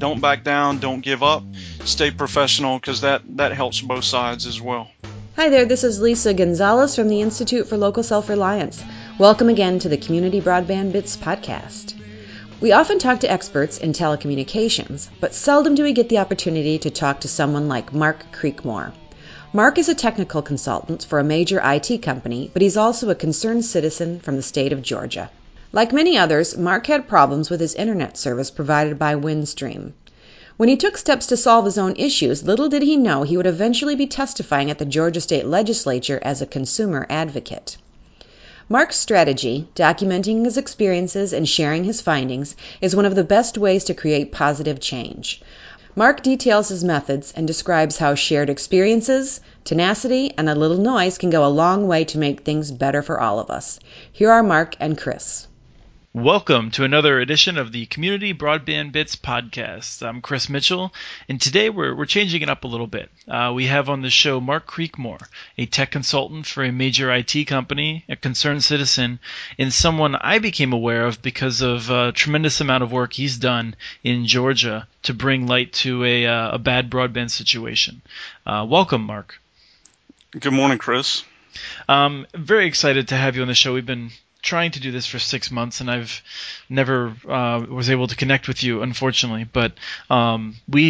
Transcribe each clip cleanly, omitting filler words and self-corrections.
don't back down, don't give up, stay professional, because that helps both sides as well. Hi there, this is Lisa Gonzalez from the Institute for Local Self-Reliance. Welcome again to the Community Broadband Bits podcast. We often talk to experts in telecommunications, but seldom do we get the opportunity to talk to someone like Mark Creekmore. Mark is a technical consultant for a major IT company, but he's also a concerned citizen from the state of Georgia. Like many others, Mark had problems with his internet service provided by Windstream. When he took steps to solve his own issues, little did he know he would eventually be testifying at the Georgia State Legislature as a consumer advocate. Mark's strategy, documenting his experiences and sharing his findings, is one of the best ways to create positive change. Mark details his methods and describes how shared experiences, tenacity, and a little noise can go a long way to make things better for all of us. Here are Mark and Chris. Welcome to another edition of the Community Broadband Bits podcast. I'm Chris Mitchell, and today we're changing it up a little bit. We have on the show Mark Creekmore, a tech consultant for a major IT company, a concerned citizen, and someone I became aware of because of a tremendous amount of work he's done in Georgia to bring light to a bad broadband situation. Welcome, Mark. Good morning, Chris. Very excited to have you on the show. We've been trying to do this for 6 months, and I've never was able to connect with you, unfortunately. But I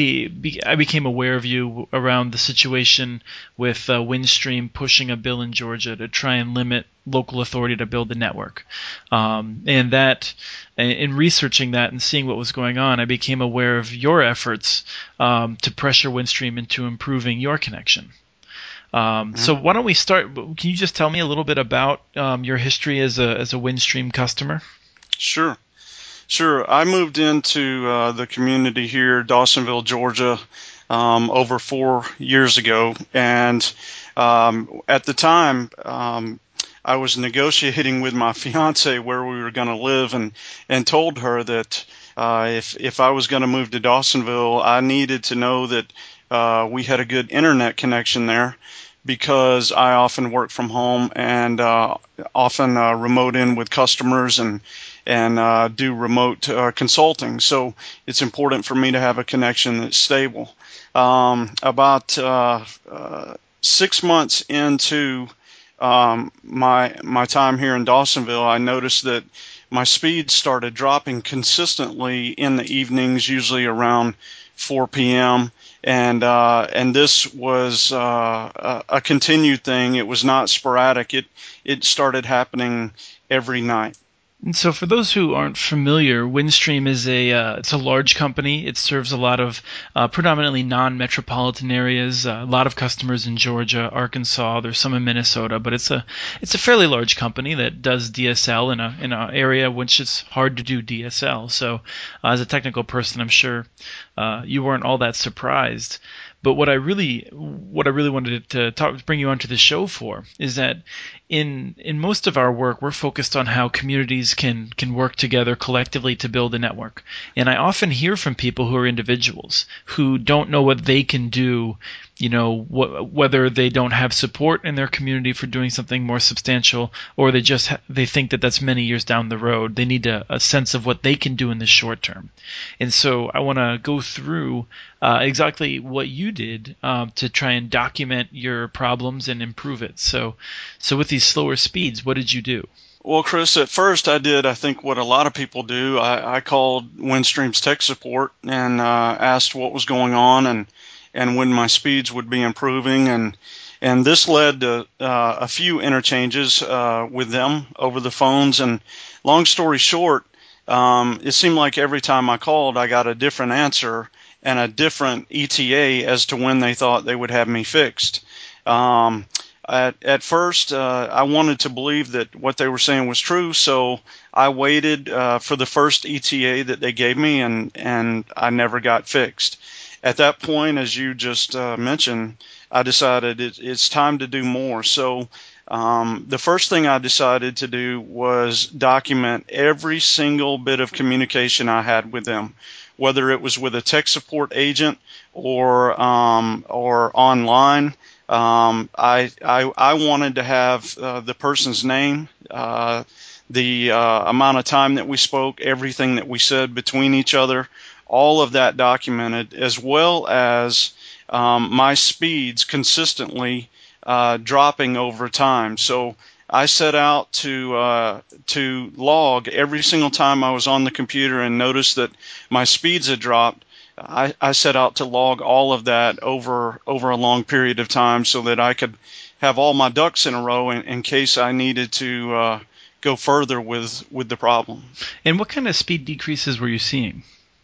became aware of you around the situation with Windstream pushing a bill in Georgia to try and limit local authority to build the network. And that, in researching that and seeing what was going on, I became aware of your efforts to pressure Windstream into improving your connection. So why don't we start? Can you just tell me a little bit about your history as a Windstream customer? Sure. I moved into the community here, Dawsonville, Georgia, over 4 years ago, and at the time, I was negotiating with my fiance where we were going to live, and told her that if I was going to move to Dawsonville, I needed to know that we had a good internet connection there, because I often work from home and often remote in with customers and do remote consulting. So it's important for me to have a connection that's stable. About 6 months into my time here in Dawsonville, I noticed that my speed started dropping consistently in the evenings, usually around 4 p.m. And this was a continued thing. It was not sporadic. It started happening every night. And so, for those who aren't familiar, Windstream is it's a large company. It serves a lot of predominantly non-metropolitan areas. A lot of customers in Georgia, Arkansas. There's some in Minnesota, but it's a fairly large company that does DSL in an area which is hard to do DSL. So, as a technical person, I'm sure you weren't all that surprised. But what I really wanted to bring you onto the show for is that in most of our work, we're focused on how communities can work together collectively to build a network. And I often hear from people who are individuals who don't know what they can do, whether they don't have support in their community for doing something more substantial, or they think that that's many years down the road. They need a sense of what they can do in the short term. And so I want to go through exactly what you did to try and document your problems and improve it. So with these slower speeds, what did you do? Well, Chris, at first I think what a lot of people do. I called Windstream's tech support and asked what was going on and when my speeds would be improving, and this led to a few interchanges with them over the phones. And long story short, it seemed like every time I called, I got a different answer and a different ETA as to when they thought they would have me fixed. At first, I wanted to believe that what they were saying was true, so I waited for the first ETA that they gave me, and I never got fixed. At that point, as you just mentioned, I decided it's time to do more. So the first thing I decided to do was document every single bit of communication I had with them, whether it was with a tech support agent or online. I wanted to have the person's name, the amount of time that we spoke, everything that we said between each other, all of that documented, as well as my speeds consistently dropping over time. So I set out to log every single time I was on the computer and noticed that my speeds had dropped. I set out to log all of that over a long period of time so that I could have all my ducks in a row in case I needed to go further with the problem. And what kind of speed decreases were you seeing?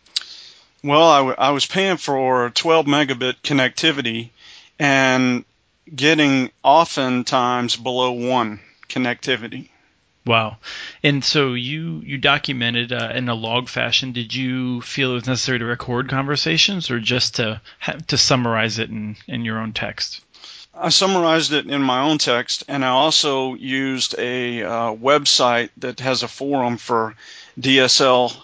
Well, I was paying for 12 megabit connectivity and getting oftentimes below 1 connectivity. Wow. And so you documented in a log fashion. Did you feel it was necessary to record conversations or just to summarize it in your own text? I summarized it in my own text, and I also used a website that has a forum for DSL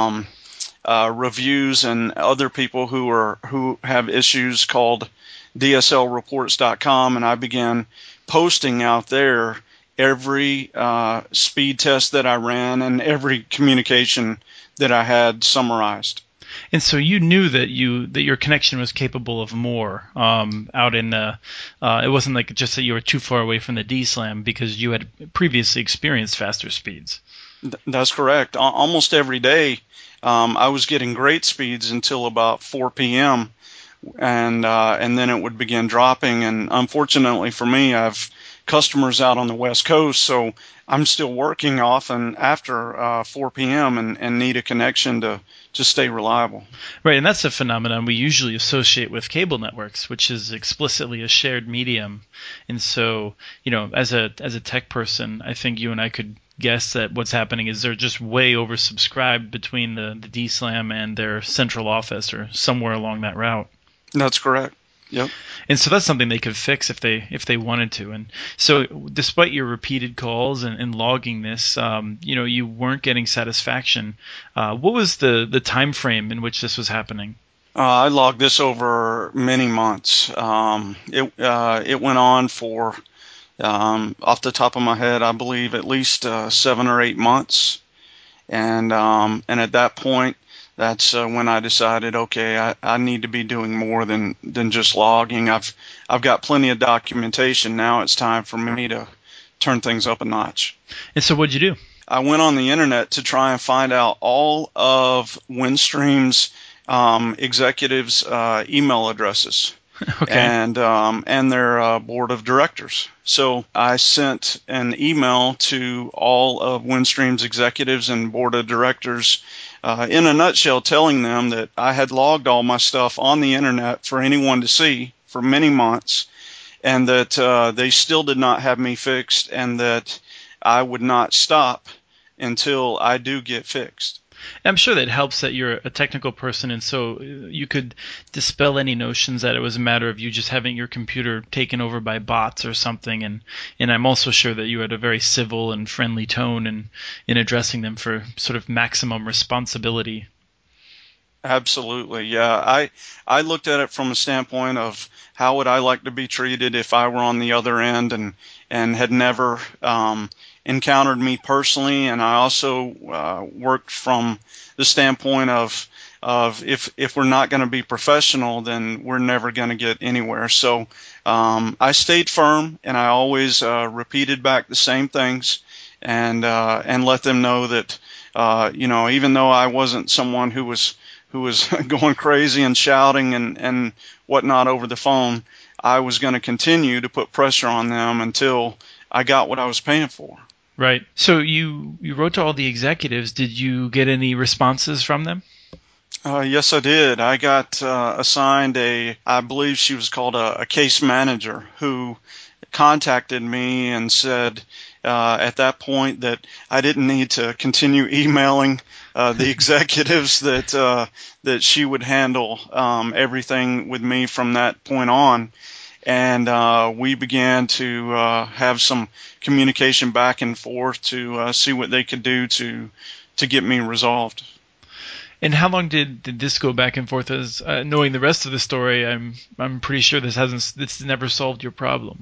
reviews and other people who have issues called DSLreports.com, and I began posting out there every speed test that I ran and every communication that I had summarized. And so you knew that your connection was capable of more out in the. It wasn't like just that you were too far away from the DSLAM because you had previously experienced faster speeds. That's correct. Almost every day, I was getting great speeds until about 4 p.m. and then it would begin dropping. And unfortunately for me, I have customers out on the West Coast, so I'm still working often after 4 p.m. and need a connection to stay reliable. Right, and that's a phenomenon we usually associate with cable networks, which is explicitly a shared medium. And so, as a tech person, I think you and I could guess that what's happening is they're just way oversubscribed between the DSLAM and their central office or somewhere along that route. That's correct. Yep. And so that's something they could fix if they wanted to. And so, despite your repeated calls and logging this, you weren't getting satisfaction. What was the time frame in which this was happening? I logged this over many months. It went on for, off the top of my head, I believe at least 7 or 8 months. And at that point, that's when I decided, okay, I need to be doing more than just logging. I've got plenty of documentation. Now it's time for me to turn things up a notch. And so what'd you do? I went on the internet to try and find out all of Windstream's executives' email addresses. Okay. And their board of directors. So I sent an email to all of Windstream's executives and board of directors in a nutshell, telling them that I had logged all my stuff on the internet for anyone to see for many months, and that they still did not have me fixed, and that I would not stop until I do get fixed. I'm sure that helps that you're a technical person, and so you could dispel any notions that it was a matter of you just having your computer taken over by bots or something. And I'm also sure that you had a very civil and friendly tone in addressing them for sort of maximum responsibility. Absolutely, yeah. I looked at it from a standpoint of how would I like to be treated if I were on the other end and had never encountered me personally, and I also worked from the standpoint of if we're not going to be professional, then we're never going to get anywhere. So I stayed firm, and I always repeated back the same things, and let them know that even though I wasn't someone who was going crazy and shouting and whatnot over the phone, I was going to continue to put pressure on them until I got what I was paying for. Right. So you wrote to all the executives. Did you get any responses from them? Yes, I did. I got assigned I believe she was called a case manager, who contacted me and said at that point that I didn't need to continue emailing the executives, that she would handle everything with me from that point on. And we began to have some communication back and forth to see what they could do to get me resolved. And how long did this go back and forth? As knowing the rest of the story, I'm pretty sure this never solved your problem.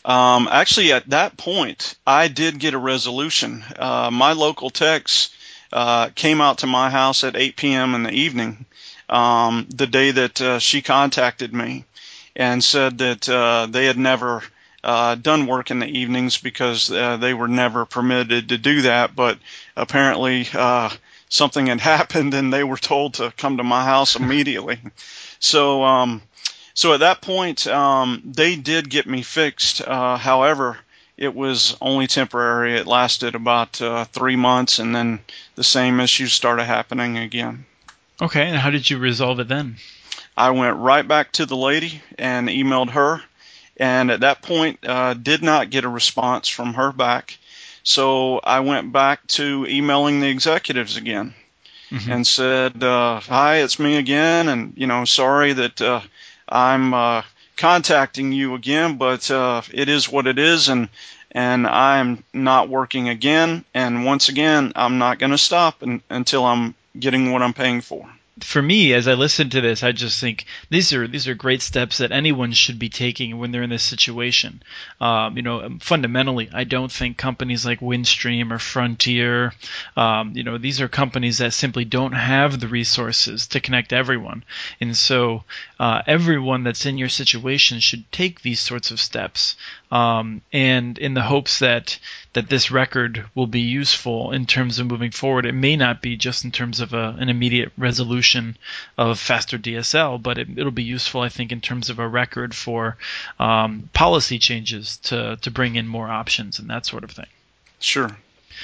Actually, at that point, I did get a resolution. My local techs came out to my house at 8 p.m. in the evening, the day that she contacted me, and said that they had never done work in the evenings because they were never permitted to do that. But apparently something had happened, and they were told to come to my house immediately. So at that point, they did get me fixed. However, it was only temporary. It lasted about 3 months, and then the same issues started happening again. Okay, and how did you resolve it then? I went right back to the lady and emailed her, and at that point did not get a response from her back. So I went back to emailing the executives again and said, hi, it's me again, and, sorry that I'm contacting you again, but it is what it is, and I'm not working again, and once again, I'm not going to stop until I'm getting what I'm paying for. For me, as I listen to this, I just think these are great steps that anyone should be taking when they're in this situation. Fundamentally, I don't think companies like Windstream or Frontier, these are companies that simply don't have the resources to connect everyone. And so everyone that's in your situation should take these sorts of steps, and in the hopes that this record will be useful in terms of moving forward. It may not be just in terms of an immediate resolution of faster DSL, but it'll be useful, I think, in terms of a record for policy changes to bring in more options and that sort of thing. Sure.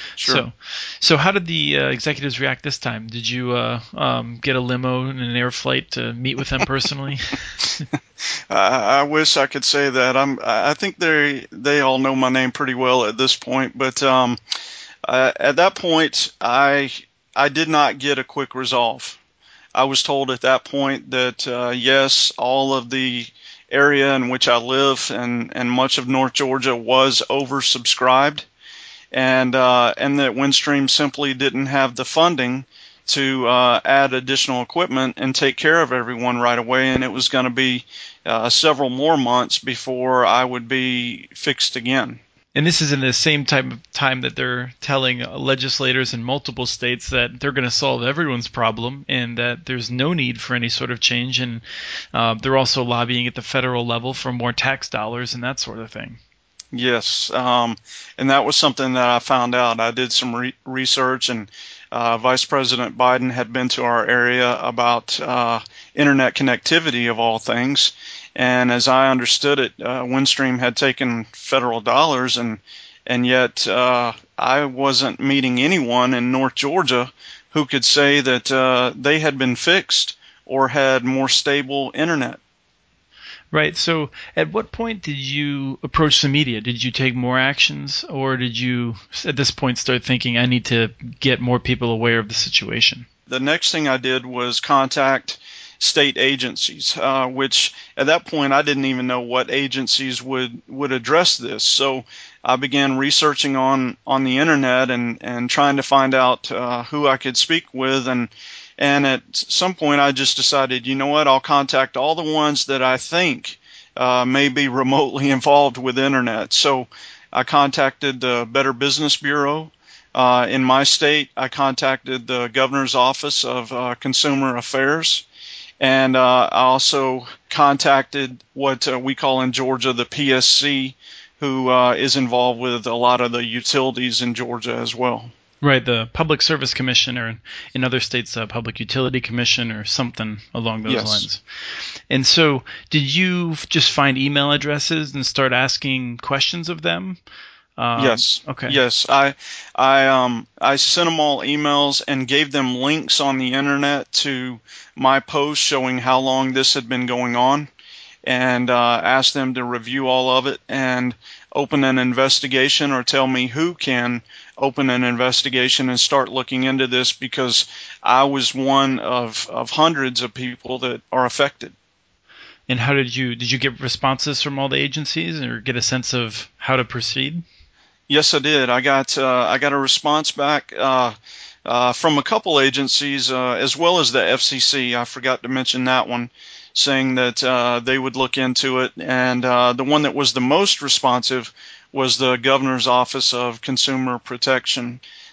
So how did the executives react this time? Did you get a limo and an air flight to meet with them personally? I wish I could say that. I think they all know my name pretty well at this point, but at that point, I did not get a quick resolve. I was told at that point that yes, all of the area in which I live and much of North Georgia was oversubscribed, and that Windstream simply didn't have the funding to add additional equipment and take care of everyone right away, and it was going to be several more months before I would be fixed again. And this is in the same type of time that they're telling legislators in multiple states that they're going to solve everyone's problem and that there's no need for any sort of change. And they're also lobbying at the federal level for more tax dollars and that sort of thing. Yes, and that was something that I found out. I did some research, and Vice President Biden had been to our area about internet connectivity of all things. And as I understood it, Windstream had taken federal dollars, and yet I wasn't meeting anyone in North Georgia who could say that they had been fixed or had more stable internet. Right. So at what point did you approach the media? Did you take more actions, or did you at this point start thinking, I need to get more people aware of the situation? The next thing I did was contact state agencies, which at that point I didn't even know what agencies would address this. So I began researching on the internet and trying to find out who I could speak with, and at some point I just decided, you know what, I'll contact all the ones that I think may be remotely involved with internet. So I contacted the Better Business Bureau in my state. I contacted the Governor's Office of Consumer Affairs. And I also contacted what we call in Georgia the PSC, who is involved with a lot of the utilities in Georgia as well. Right, the Public Service Commission, or in other states, Public Utility Commission, or something along those lines. And so, did you just find email addresses and start asking questions of them? Yes. Okay. Yes. I sent them all emails and gave them links on the internet to my post showing how long this had been going on, and asked them to review all of it and open an investigation, or tell me who can open an investigation and start looking into this, because I was one of hundreds of people that are affected. And how did you get responses from all the agencies, or get a sense of how to proceed? Yes, I did. I got a response back from a couple agencies, as well as the FCC. I forgot to mention that one, saying that they would look into it. And the one that was the most responsive was the Governor's Office of Consumer Protection.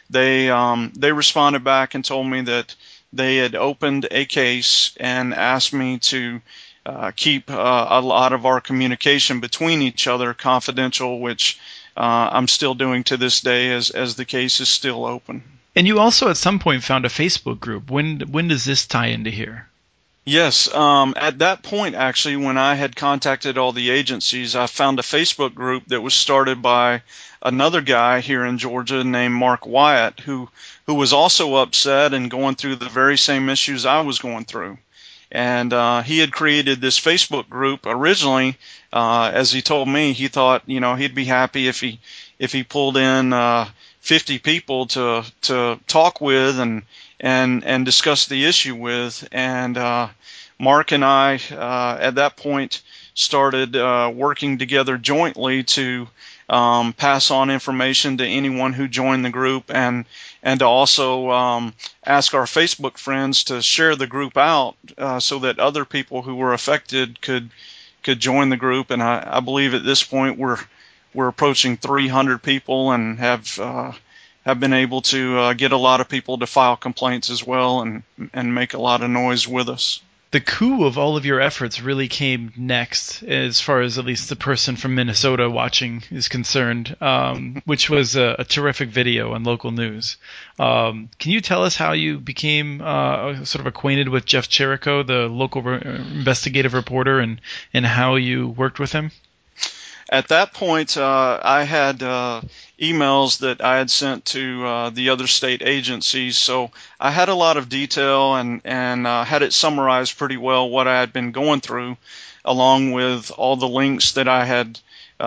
they responded back and told me that they had opened a case and asked me to keep a lot of our communication between each other confidential, which I'm still doing to this day as the case is still open. And you also at some point found a Facebook group. When does this tie into here? Yes, at that point, actually, when I had contacted all the agencies, I found a Facebook group that was started by another guy here in Georgia named Mark Wyatt, who was also upset and going through the very same issues I was going through. And he had created this Facebook group originally. As he told me, he thought, he'd be happy if he pulled in 50 people to talk with and discuss the issue with. And Mark and I, at that point, started working together jointly to pass on information to anyone who joined the group, and to also ask our Facebook friends to share the group out so that other people who were affected could join the group. And I believe at this point we're approaching 300 people and have been able to get a lot of people to file complaints as well and make a lot of noise with us. The coup of all of your efforts really came next, as far as at least the person from Minnesota watching is concerned, which was a terrific video on local news. Can you tell us how you became sort of acquainted with Jeff Cherico, the local investigative reporter, and how you worked with him? At that point, I had emails that I had sent to the other state agencies, so I had a lot of detail and had it summarized pretty well what I had been going through, along with all the links that I had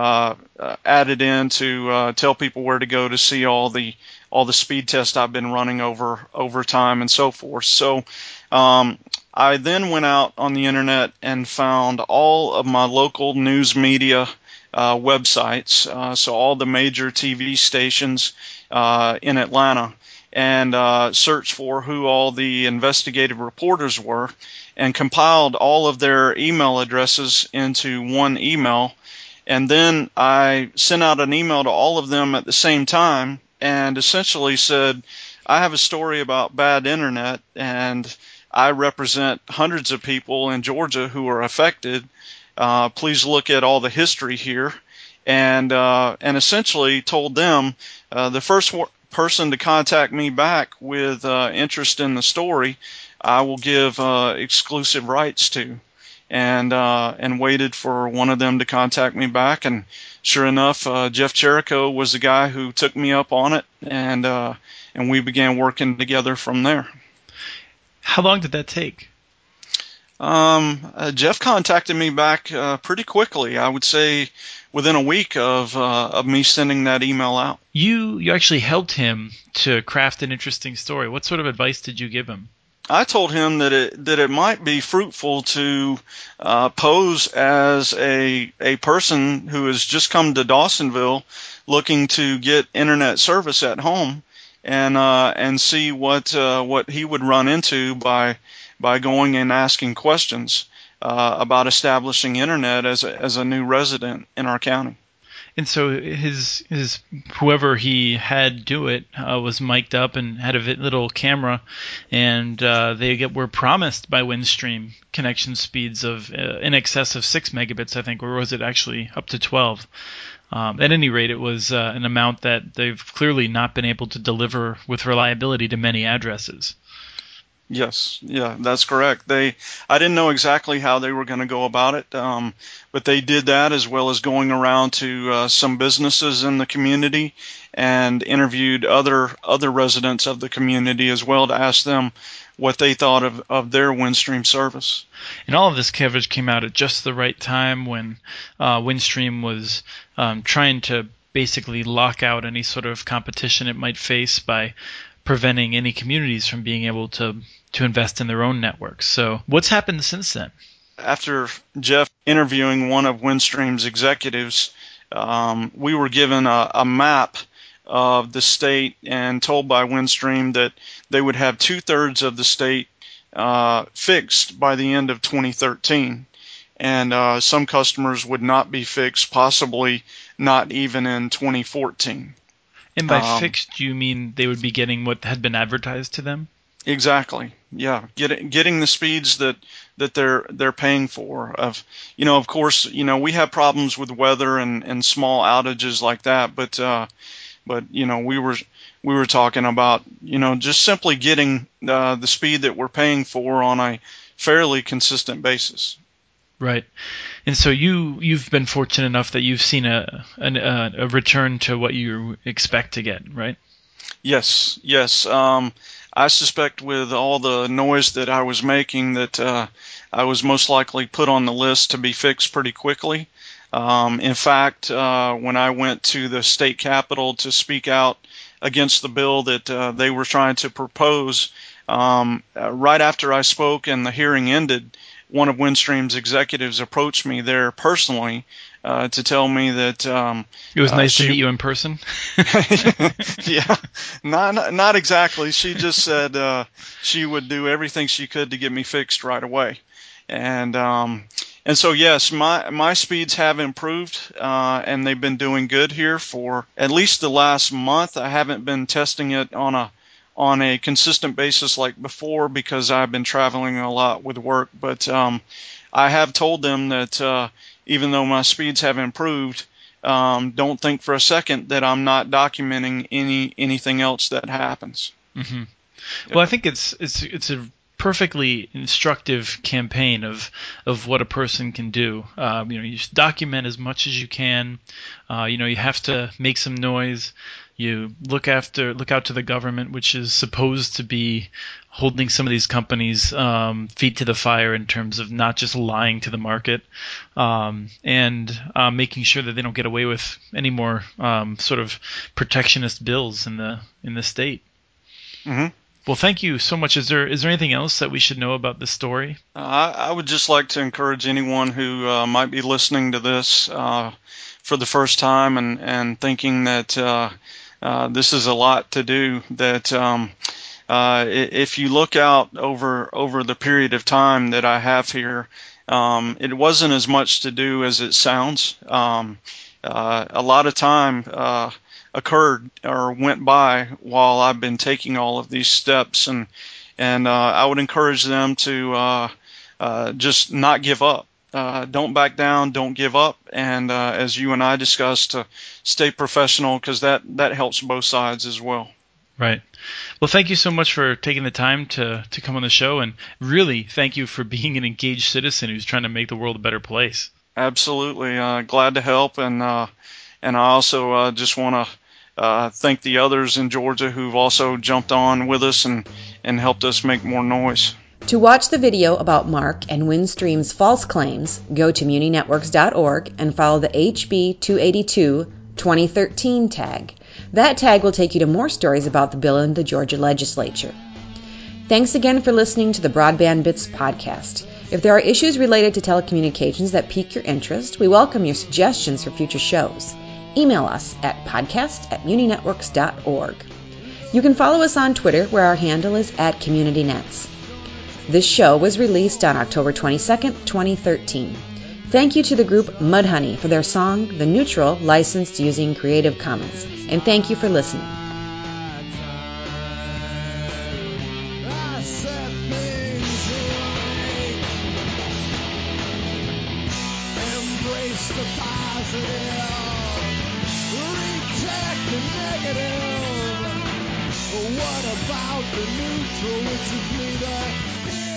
added in to tell people where to go to see all the speed tests I've been running over time and so forth. So I then went out on the internet and found all of my local news media websites, so all the major TV stations in Atlanta, and searched for who all the investigative reporters were, and compiled all of their email addresses into one email. And then I sent out an email to all of them at the same time and essentially said, I have a story about bad internet, and I represent hundreds of people in Georgia who are affected. Please look at all the history here, and essentially told them the first person to contact me back with interest in the story, I will give exclusive rights to, and waited for one of them to contact me back, and sure enough, Jeff Cherico was the guy who took me up on it, and we began working together from there. How long did that take? Jeff contacted me back pretty quickly. I would say within a week of me sending that email out. You actually helped him to craft an interesting story. What sort of advice did you give him? I told him that it might be fruitful to pose as a person who has just come to Dawsonville looking to get internet service at home, and see what he would run into by going and asking questions about establishing internet as a new resident in our county. And so his whoever he had do it was mic'd up and had a little camera, and they were promised by Windstream connection speeds of in excess of 6 megabits, I think, or was it actually up to 12? At any rate, it was an amount that they've clearly not been able to deliver with reliability to many addresses. Yes, yeah, that's correct. I didn't know exactly how they were going to go about it, but they did that, as well as going around to some businesses in the community and interviewed other residents of the community as well to ask them what they thought of their Windstream service. And all of this coverage came out at just the right time when Windstream was trying to basically lock out any sort of competition it might face by preventing any communities from being able to invest in their own networks. So what's happened since then? After Jeff interviewing one of Windstream's executives, we were given a map of the state and told by Windstream that they would have 2/3 of the state fixed by the end of 2013. And some customers would not be fixed, possibly not even in 2014. And by fixed, you mean they would be getting what had been advertised to them? Exactly. Yeah, getting the speeds that they're paying for. Of course, we have problems with weather and small outages like that, but we were talking about just simply getting the speed that we're paying for on a fairly consistent basis. Right. And so you've been fortunate enough that you've seen a return to what you expect to get, right? Yes. I suspect with all the noise that I was making that I was most likely put on the list to be fixed pretty quickly. In fact, when I went to the state capitol to speak out against the bill that they were trying to propose, right after I spoke and the hearing ended, one of Windstream's executives approached me there personally to tell me that it was nice to meet you in person. Yeah, not exactly. She just said she would do everything she could to get me fixed right away, and so yes, my speeds have improved, and they've been doing good here for at least the last month. I haven't been testing it on a consistent basis like before because I've been traveling a lot with work, but I have told them that even though my speeds have improved, don't think for a second that I'm not documenting anything else that happens. Mm-hmm. Well, I think it's a perfectly instructive campaign of what a person can do. You just document as much as you can. You have to make some noise. You look out to the government, which is supposed to be holding some of these companies' feet to the fire in terms of not just lying to the market, and making sure that they don't get away with any more sort of protectionist bills in the state. Mm-hmm. Well, thank you so much. Is there anything else that we should know about this story? I would just like to encourage anyone who might be listening to this for the first time and thinking that this is a lot to do, that if you look out over the period of time that I have here, it wasn't as much to do as it sounds. A lot of time occurred or went by while I've been taking all of these steps, and I would encourage them to just not give up. Don't back down, don't give up, and as you and I discussed, stay professional, because that helps both sides as well. Right. Well, thank you so much for taking the time to come on the show, and really thank you for being an engaged citizen who's trying to make the world a better place. Absolutely. Glad to help, and I also just want to thank the others in Georgia who've also jumped on with us and helped us make more noise. To watch the video about Mark and Windstream's false claims, go to muninetworks.org and follow the HB 282 2013 tag. That tag will take you to more stories about the bill in the Georgia legislature. Thanks again for listening to the Broadband Bits podcast. If there are issues related to telecommunications that pique your interest, we welcome your suggestions for future shows. Email us at podcast@muninetworks.org. You can follow us on Twitter, where our handle is @CommunityNets. This show was released on October 22nd, 2013. Thank you to the group Mudhoney for their song, The Neutral, licensed using Creative Commons. And thank you for listening. Embrace the positive, reject the negative. What about the neutral, which is neither